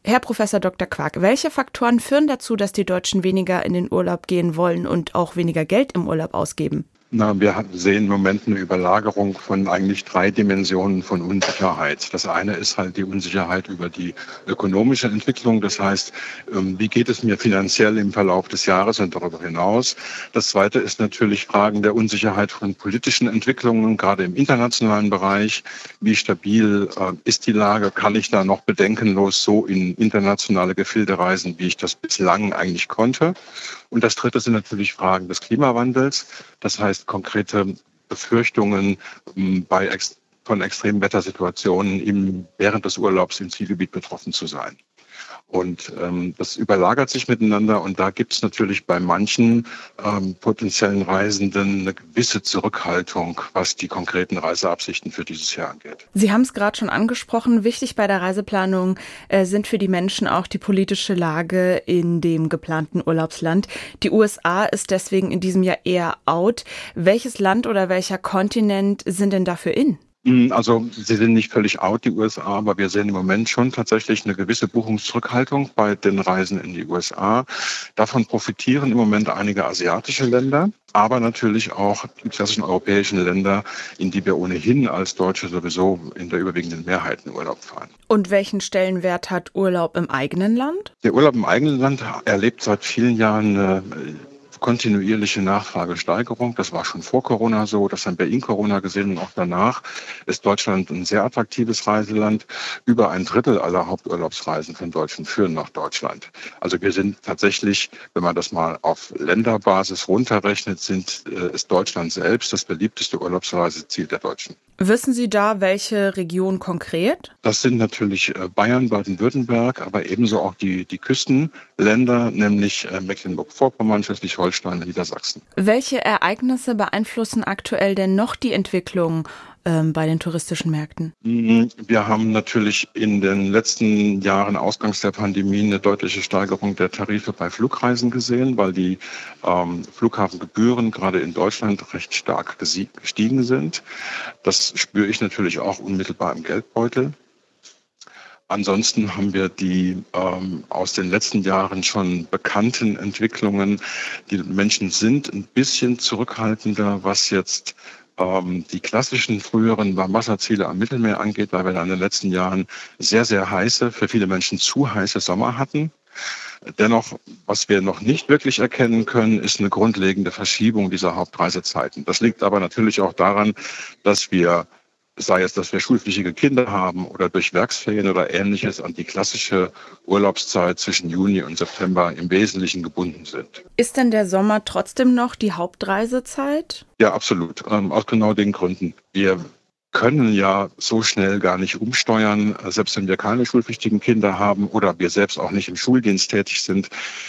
Herr Professor Dr. Quak, welche Faktoren führen dazu, dass die Deutschen weniger in den Urlaub gehen wollen und auch weniger Geld im Urlaub ausgeben? Wir sehen im Moment eine Überlagerung von eigentlich 3 Dimensionen von Unsicherheit. Das eine ist halt die Unsicherheit über die ökonomische Entwicklung. Das heißt, wie geht es mir finanziell im Verlauf des Jahres und darüber hinaus? Das zweite ist natürlich Fragen der Unsicherheit von politischen Entwicklungen, gerade im internationalen Bereich. Wie stabil ist die Lage? Kann ich da noch bedenkenlos so in internationale Gefilde reisen, wie ich das bislang eigentlich konnte? Und das dritte sind natürlich Fragen des Klimawandels. Das heißt, konkrete Befürchtungen von extremen Wettersituationen während des Urlaubs im Zielgebiet betroffen zu sein. Und das überlagert sich miteinander und da gibt es natürlich bei manchen potenziellen Reisenden eine gewisse Zurückhaltung, was die konkreten Reiseabsichten für dieses Jahr angeht. Sie haben es gerade schon angesprochen, wichtig bei der Reiseplanung sind für die Menschen auch die politische Lage in dem geplanten Urlaubsland. Die USA ist deswegen in diesem Jahr eher out. Welches Land oder welcher Kontinent sind denn dafür in? Also sie sind nicht völlig out, die USA, aber wir sehen im Moment schon tatsächlich eine gewisse Buchungszurückhaltung bei den Reisen in die USA. Davon profitieren im Moment einige asiatische Länder, aber natürlich auch die klassischen europäischen Länder, in die wir ohnehin als Deutsche sowieso in der überwiegenden Mehrheit in Urlaub fahren. Und welchen Stellenwert hat Urlaub im eigenen Land? Der Urlaub im eigenen Land erlebt seit vielen Jahren eine kontinuierliche Nachfragesteigerung. Das war schon vor Corona so, das haben wir in Corona gesehen und auch danach ist Deutschland ein sehr attraktives Reiseland. Über 1/3 aller Haupturlaubsreisen von Deutschen führen nach Deutschland. Also wir sind tatsächlich, wenn man das mal auf Länderbasis runterrechnet, ist Deutschland selbst das beliebteste Urlaubsreiseziel der Deutschen. Wissen Sie da, welche Region konkret? Das sind natürlich Bayern, Baden-Württemberg, aber ebenso auch die Küstenländer, nämlich Mecklenburg-Vorpommern, Schleswig-Holstein, Niedersachsen. Welche Ereignisse beeinflussen aktuell denn noch die Entwicklung bei den touristischen Märkten? Wir haben natürlich in den letzten Jahren ausgangs der Pandemie eine deutliche Steigerung der Tarife bei Flugreisen gesehen, weil die Flughafengebühren gerade in Deutschland recht stark gestiegen sind. Das spüre ich natürlich auch unmittelbar im Geldbeutel. Ansonsten haben wir die aus den letzten Jahren schon bekannten Entwicklungen. Die Menschen sind ein bisschen zurückhaltender, was jetzt die klassischen früheren Warmwasserziele am Mittelmeer angeht, weil wir da in den letzten Jahren sehr, sehr heiße, für viele Menschen zu heiße Sommer hatten. Dennoch, was wir noch nicht wirklich erkennen können, ist eine grundlegende Verschiebung dieser Hauptreisezeiten. Das liegt aber natürlich auch daran, dass wir schulpflichtige Kinder haben oder durch Werksferien oder Ähnliches an die klassische Urlaubszeit zwischen Juni und September im Wesentlichen gebunden sind. Ist denn der Sommer trotzdem noch die Hauptreisezeit? Ja, absolut. Aus genau den Gründen. Wir können ja so schnell gar nicht umsteuern, selbst wenn wir keine schulpflichtigen Kinder haben oder wir selbst auch nicht im Schuldienst tätig sind.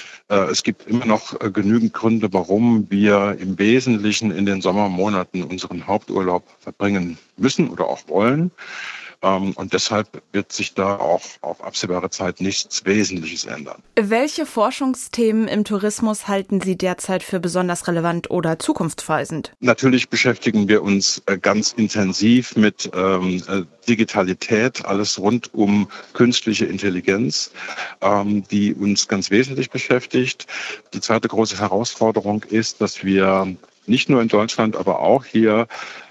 Es gibt immer noch genügend Gründe, warum wir im Wesentlichen in den Sommermonaten unseren Haupturlaub verbringen müssen oder auch wollen. Und deshalb wird sich da auch auf absehbare Zeit nichts Wesentliches ändern. Welche Forschungsthemen im Tourismus halten Sie derzeit für besonders relevant oder zukunftsweisend? Natürlich beschäftigen wir uns ganz intensiv mit Digitalität, alles rund um künstliche Intelligenz, die uns ganz wesentlich beschäftigt. Die zweite große Herausforderung ist, dass wir nicht nur in Deutschland, aber auch hier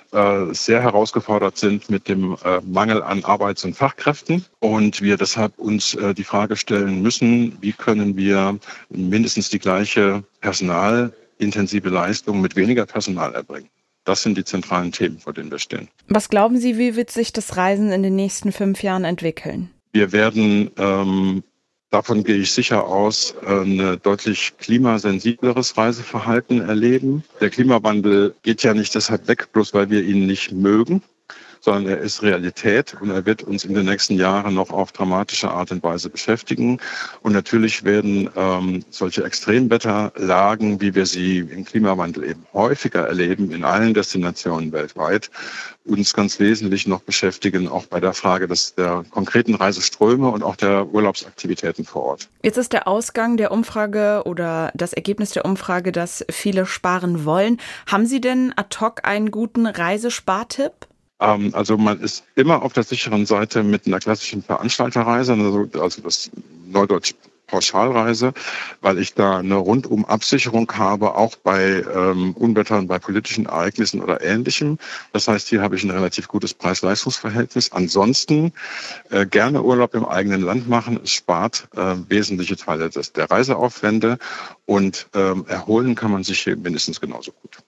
sehr herausgefordert sind mit dem Mangel an Arbeits- und Fachkräften und wir deshalb uns die Frage stellen müssen, wie können wir mindestens die gleiche personalintensive Leistung mit weniger Personal erbringen. Das sind die zentralen Themen, vor denen wir stehen. Was glauben Sie, wie wird sich das Reisen in den nächsten 5 Jahren entwickeln? Wir werden davon gehe ich sicher aus, ein deutlich klimasensibleres Reiseverhalten erleben. Der Klimawandel geht ja nicht deshalb weg, bloß weil wir ihn nicht mögen, sondern er ist Realität und er wird uns in den nächsten Jahren noch auf dramatische Art und Weise beschäftigen. Und natürlich werden solche Extremwetterlagen, wie wir sie im Klimawandel eben häufiger erleben, in allen Destinationen weltweit, uns ganz wesentlich noch beschäftigen, auch bei der Frage der konkreten Reiseströme und auch der Urlaubsaktivitäten vor Ort. Jetzt ist der Ausgang der Umfrage oder das Ergebnis der Umfrage, dass viele sparen wollen. Haben Sie denn ad hoc einen guten Reisespartipp? Also man ist immer auf der sicheren Seite mit einer klassischen Veranstalterreise. Also das Neudeutsch Pauschalreise, weil ich da eine rundum Absicherung habe, auch bei Unwettern, bei politischen Ereignissen oder Ähnlichem. Das heißt, hier habe ich ein relativ gutes Preis-Leistungs-Verhältnis. Ansonsten gerne Urlaub im eigenen Land machen. Es spart wesentliche Teile der Reiseaufwände und erholen kann man sich hier mindestens genauso gut.